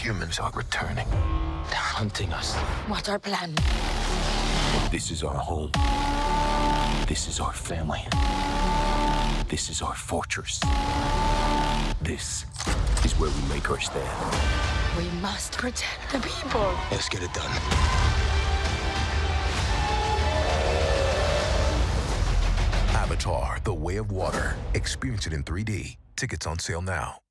Humans are returning. They're hunting us. What's our plan? This is our home. This is our family. This is our fortress. This is where we make our stand. We must protect the people. Let's get it done. Avatar: The Way of Water. Experience it in 3D. Tickets on sale now.